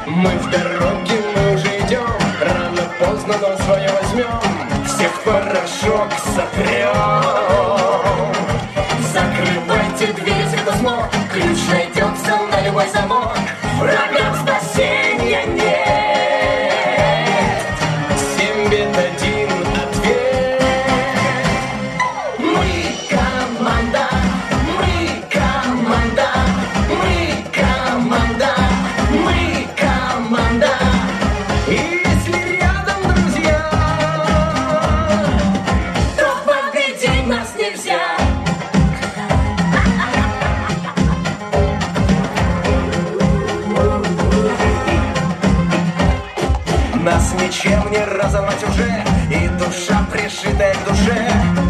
Мы в дороге, мы уже идем, рано поздно, но свое возьмем, всех в порошок сотрем. Закрывайте дверь, это зло, ключ найдется на любой замок, врагам спасения нет. 7 бед, 1 ответ. Мы команда, мы команда, мы команда, мы команда. И если рядом друзья, то победить нас нельзя. Нас ничем не разорвать уже, и душа пришитая к душе.